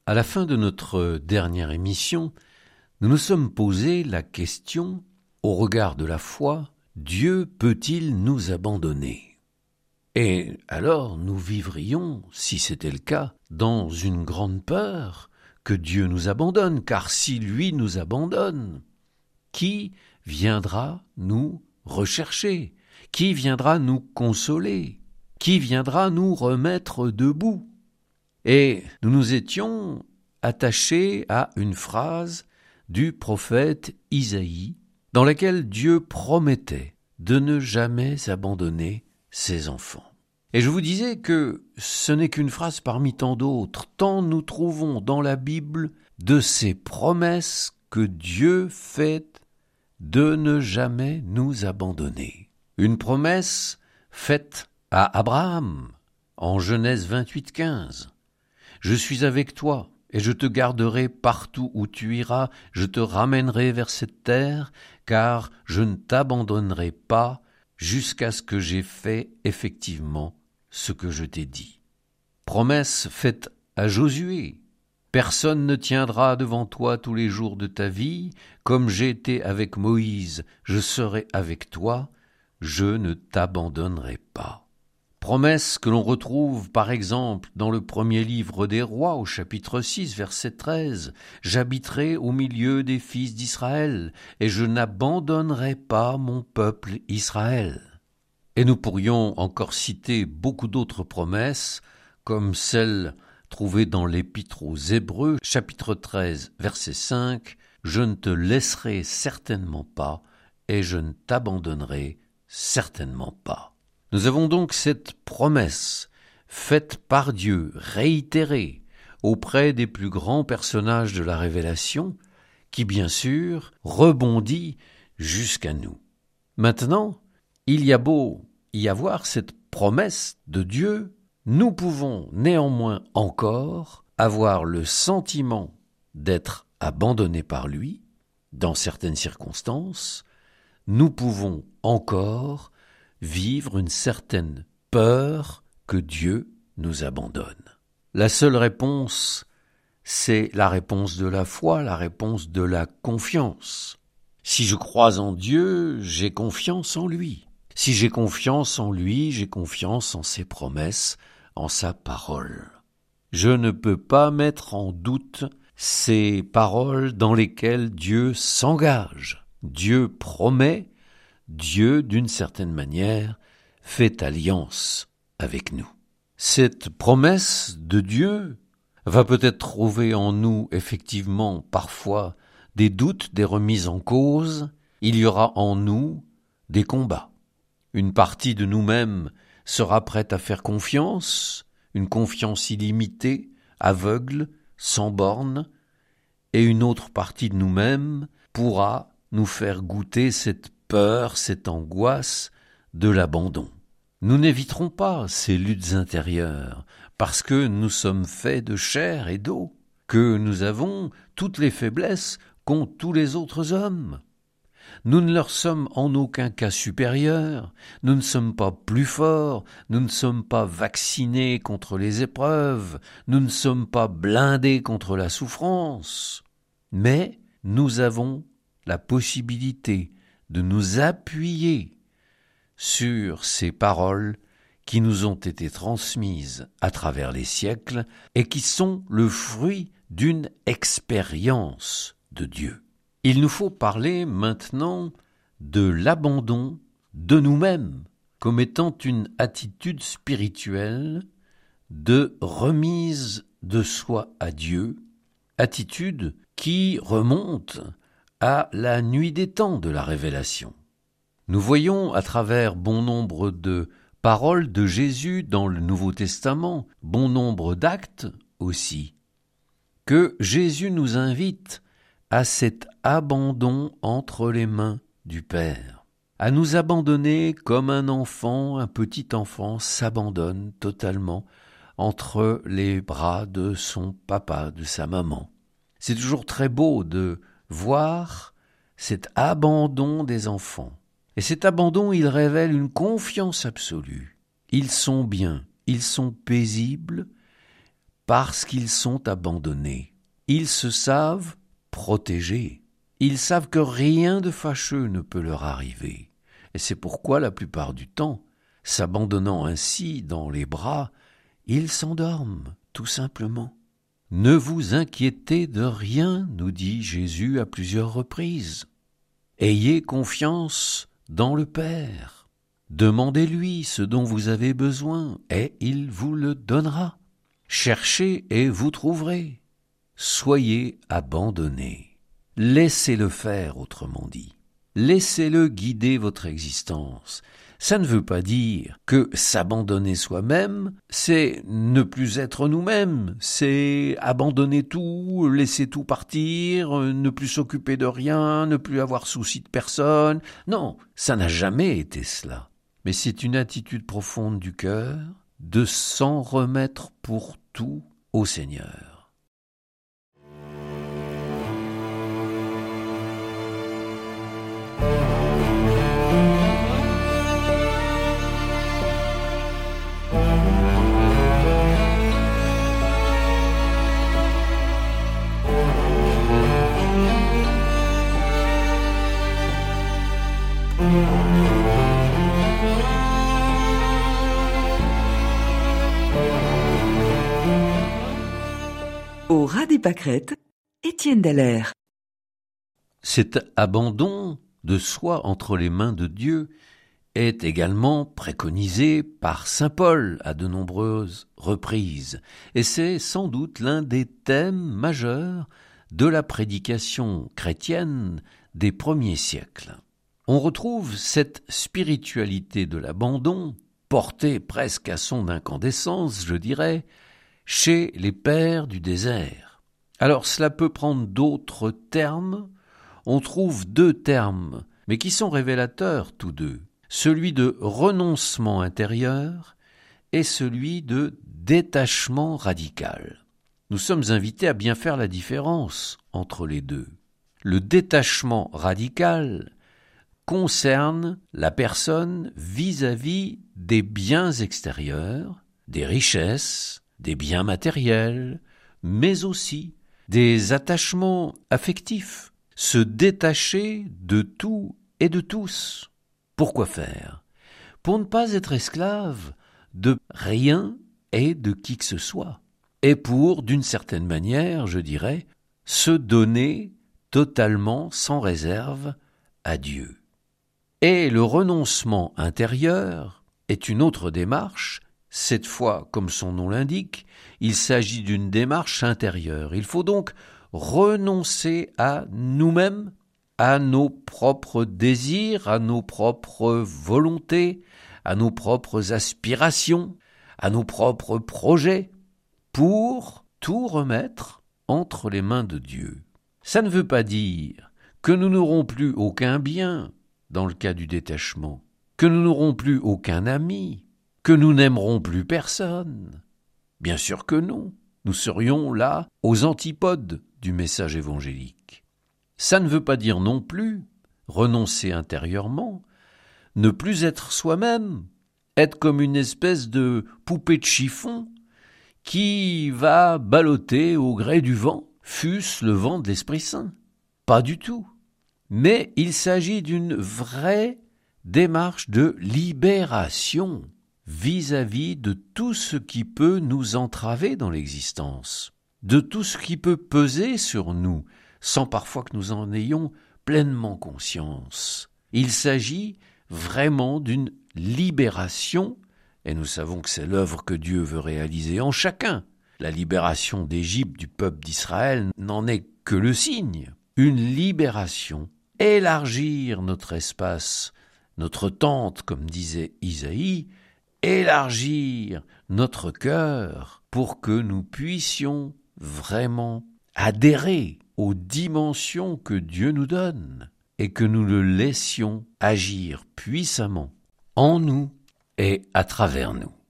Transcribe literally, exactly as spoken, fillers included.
À la fin de notre dernière émission, nous nous sommes posé la question, au regard de la foi, Dieu peut-il nous abandonner ? Et alors nous vivrions, si c'était le cas, dans une grande peur que Dieu nous abandonne, car si lui nous abandonne, qui viendra nous rechercher ? Qui viendra nous consoler ? Qui viendra nous remettre debout ? Et nous nous étions attachés à une phrase du prophète Isaïe, dans laquelle Dieu promettait de ne jamais abandonner ses enfants. Et je vous disais que ce n'est qu'une phrase parmi tant d'autres, tant nous trouvons dans la Bible de ces promesses que Dieu fait de ne jamais nous abandonner. Une promesse faite à Abraham, en Genèse vingt-huit quinze. « Je suis avec toi, et je te garderai partout où tu iras, je te ramènerai vers cette terre, car je ne t'abandonnerai pas jusqu'à ce que j'aie fait effectivement ce que je t'ai dit. » Promesse faite à Josué. « Personne ne tiendra devant toi tous les jours de ta vie, comme j'ai été avec Moïse, je serai avec toi, je ne t'abandonnerai pas. » Promesse que l'on retrouve par exemple dans le premier livre des Rois au chapitre six verset treize. « J'habiterai au milieu des fils d'Israël et je n'abandonnerai pas mon peuple Israël. » Et nous pourrions encore citer beaucoup d'autres promesses comme celle trouvée dans l'épître aux Hébreux chapitre treize verset cinq. « Je ne te laisserai certainement pas et je ne t'abandonnerai certainement pas. » Nous avons donc cette promesse faite par Dieu, réitérée auprès des plus grands personnages de la Révélation, qui bien sûr rebondit jusqu'à nous. Maintenant, il y a beau y avoir cette promesse de Dieu, nous pouvons néanmoins encore avoir le sentiment d'être abandonnés par lui, dans certaines circonstances. Nous pouvons encore vivre une certaine peur que Dieu nous abandonne. La seule réponse, c'est la réponse de la foi, la réponse de la confiance. Si je crois en Dieu, j'ai confiance en lui. Si j'ai confiance en lui, j'ai confiance en ses promesses, en sa parole. Je ne peux pas mettre en doute ces paroles dans lesquelles Dieu s'engage. Dieu promet, Dieu, d'une certaine manière, fait alliance avec nous. Cette promesse de Dieu va peut-être trouver en nous, effectivement, parfois, des doutes, des remises en cause. Il y aura en nous des combats. Une partie de nous-mêmes sera prête à faire confiance, une confiance illimitée, aveugle, sans bornes, et une autre partie de nous-mêmes pourra nous faire goûter cette peur, cette angoisse de l'abandon. Nous n'éviterons pas ces luttes intérieures, parce que nous sommes faits de chair et d'eau, que nous avons toutes les faiblesses qu'ont tous les autres hommes. Nous ne leur sommes en aucun cas supérieurs, nous ne sommes pas plus forts, nous ne sommes pas vaccinés contre les épreuves, nous ne sommes pas blindés contre la souffrance, mais nous avons la possibilité de nous appuyer sur ces paroles qui nous ont été transmises à travers les siècles et qui sont le fruit d'une expérience de Dieu. Il nous faut parler maintenant de l'abandon de nous-mêmes comme étant une attitude spirituelle de remise de soi à Dieu, attitude qui remonte à la nuit des temps de la Révélation. Nous voyons à travers bon nombre de paroles de Jésus dans le Nouveau Testament, bon nombre d'actes aussi, que Jésus nous invite à cet abandon entre les mains du Père, à nous abandonner comme un enfant, un petit enfant s'abandonne totalement entre les bras de son papa, de sa maman. C'est toujours très beau de voir cet abandon des enfants. Et cet abandon, il révèle une confiance absolue. Ils sont bien, ils sont paisibles, parce qu'ils sont abandonnés. Ils se savent protégés. Ils savent que rien de fâcheux ne peut leur arriver. Et c'est pourquoi, la plupart du temps, s'abandonnant ainsi dans les bras, ils s'endorment, tout simplement. Ne vous inquiétez de rien, nous dit Jésus à plusieurs reprises. Ayez confiance dans le Père. Demandez-lui ce dont vous avez besoin, et il vous le donnera. Cherchez et vous trouverez. Soyez abandonnés. Laissez-le faire, autrement dit. Laissez-le guider votre existence. Ça ne veut pas dire que s'abandonner soi-même, c'est ne plus être nous-mêmes, c'est abandonner tout, laisser tout partir, ne plus s'occuper de rien, ne plus avoir souci de personne. Non, ça n'a jamais été cela. Mais c'est une attitude profonde du cœur de s'en remettre pour tout au Seigneur. Au ras des pâquerettes, Étienne Dallaire. Cet abandon de soi entre les mains de Dieu est également préconisé par saint Paul à de nombreuses reprises, et c'est sans doute l'un des thèmes majeurs de la prédication chrétienne des premiers siècles. On retrouve cette spiritualité de l'abandon, portée presque à son incandescence, je dirais, chez les pères du désert. Alors cela peut prendre d'autres termes. On trouve deux termes, mais qui sont révélateurs tous deux. Celui de renoncement intérieur et celui de détachement radical. Nous sommes invités à bien faire la différence entre les deux. Le détachement radical concerne la personne vis-à-vis des biens extérieurs, des richesses, des biens matériels, mais aussi des attachements affectifs, se détacher de tout et de tous. Pourquoi faire? Pour ne pas être esclave de rien et de qui que ce soit, et pour, d'une certaine manière, je dirais, se donner totalement, sans réserve, à Dieu. Et le renoncement intérieur est une autre démarche. Cette fois, comme son nom l'indique, il s'agit d'une démarche intérieure. Il faut donc renoncer à nous-mêmes, à nos propres désirs, à nos propres volontés, à nos propres aspirations, à nos propres projets, pour tout remettre entre les mains de Dieu. Ça ne veut pas dire que nous n'aurons plus aucun bien dans le cas du détachement, que nous n'aurons plus aucun ami, que nous n'aimerons plus personne. Bien sûr que non. Nous serions là aux antipodes du message évangélique. Ça ne veut pas dire non plus renoncer intérieurement, ne plus être soi-même, être comme une espèce de poupée de chiffon qui va ballotter au gré du vent, fût-ce le vent de l'Esprit Saint. Pas du tout. Mais il s'agit d'une vraie démarche de libération vis-à-vis de tout ce qui peut nous entraver dans l'existence, de tout ce qui peut peser sur nous, sans parfois que nous en ayons pleinement conscience. Il s'agit vraiment d'une libération, et nous savons que c'est l'œuvre que Dieu veut réaliser en chacun. La libération d'Égypte du peuple d'Israël n'en est que le signe. Une libération, élargir notre espace, notre tente, comme disait Isaïe, élargir notre cœur pour que nous puissions vraiment adhérer aux dimensions que Dieu nous donne et que nous le laissions agir puissamment en nous et à travers nous.